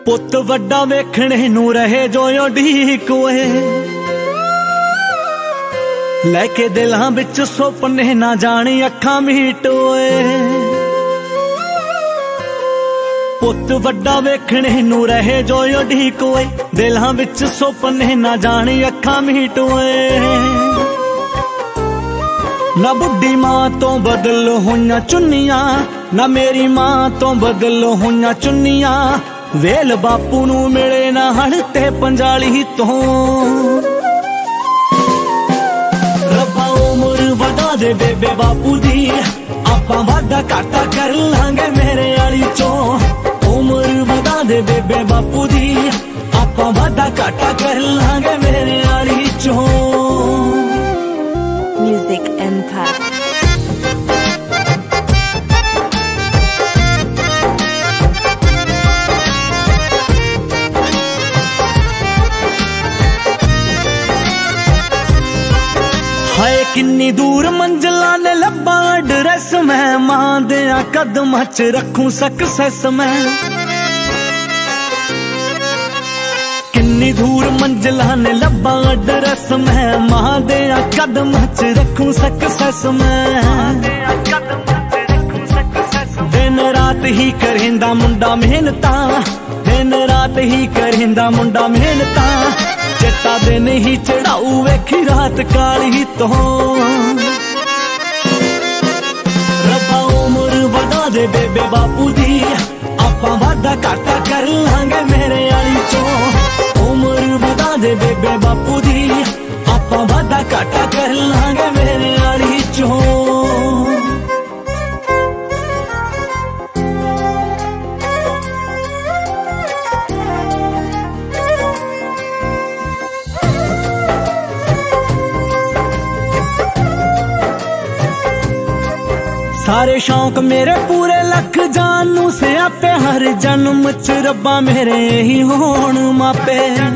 पुत वड्डा वेखणे नू रहे जो उडीक ओए, लैके दिलां विच सुपने ना जानी अखां मीट ओए। पुत वड्डा वेखणे नू रहे जो उडीक ओए, दिलां विच सुपने ना जानी अखां मीट ओए। ना बुढ़ी मां तो बदल होइयां चुन्नियां, ना मेरी मां तो बदल होइयां चुन्नियां। वेल बापू नू मिले ना हण ते पंजाली तो, रब्बा उमर वधा दे बेबे बापू दी, आपां वादा घाटा कर लांगे मेरे आली चो। उमर वधा दे बेबे बापू दी, आपां वादा घाटा कर लांगे मेरे आली चो। Music Empire. हाय किन्नी दूर मंजिला ने लब्बा ड्रेस मैं, मां दियां कदमां च रखूं सक्सेस मैं। किन्नी दूर मंजिला ने लब्बा ड्रेस मैं, मां दियां कदमां च रखूं सक्सेस मैं। दिन रात ही करेंदा मुंडा मेहनता, दिन रात ही करेंदा मुंडा मेहनता। चिट्टा दिन ही चढ़ाऊ वेखी रात काली तो, रब्बा उमर वधा दे बेबे बापू दी, आपां वादा घाटा कर लांगे मेरे आली चो। उमर वधा दे बेबे बापू दी, आपां वादा घाटा कर लांगे मेरे आली चो। सारे शौक मेरे पूरे लख जानू से आपे, हर जन्म च रब्बा मेरे ही होण मापे।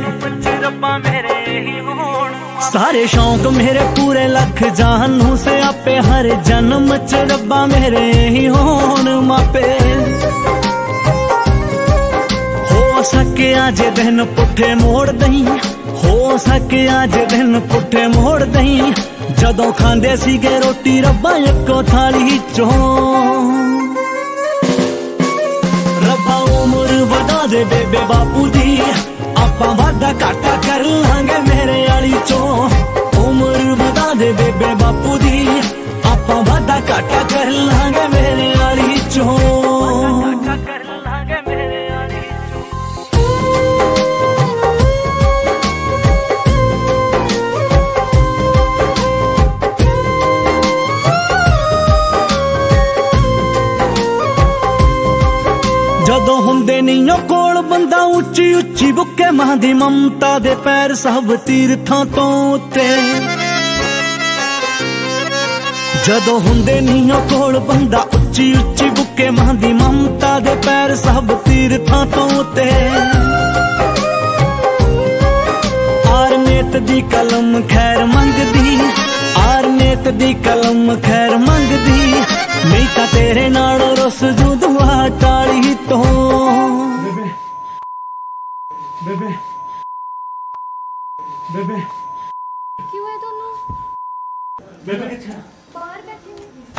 सारे शौक मेरे पूरे लख जानू से आपे, हर जन्म च रब्बा मेरे ही होण मापे। हो सके आज दिन पुठे मोड़ दई, हो सके आज दिन पुठे मोड़ दई। जदों खांदे सीगे रोटी रब्बा इक्को थाली चो, रब्बा उमर वधा दे बेबे बापू दी, आपां वादा घाटा कर लांगे मेरे आली चो। उमर वधा दे बेबे बापू दी, आपां वादा घाटा कर लांगे मेरे आली चो। जदों हुंदे नहीं ओ कोल बंदा उच्ची उच्ची बुके, मां दी ममता दे पैर सब तीरथां तो उत्ते। जदों हुंदे नहीं ओ कोल बंदा उच्ची उच्ची बुके, मां दी ममता दे पैर सब तीरथां तो उत्ते। आरनेत दी कलम खैर मंगदी, आरनेत दी कलम खैर मंगदी। नहीं तां तेरे नाल रुस जू दुआ टाली तो। बेबे बेबे क्यों है दोनों? बेबे किथे? बाहर बैठे।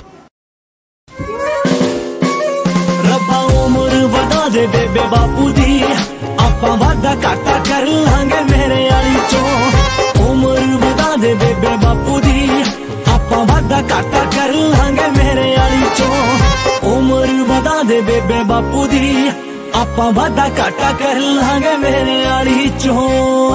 रब्बा उमर वधा दे बेबे बापू दी, आपां वादा घाटा कर लांगे मेरे आली चो। उमर वधा दे बेबे बापू दी, आपां वादा घाटा कर लांगे मेरे आली चो। उमर वधा दे बेबे बापू दी, आपां वादा घाटा कर लांगे मेरे आली चो।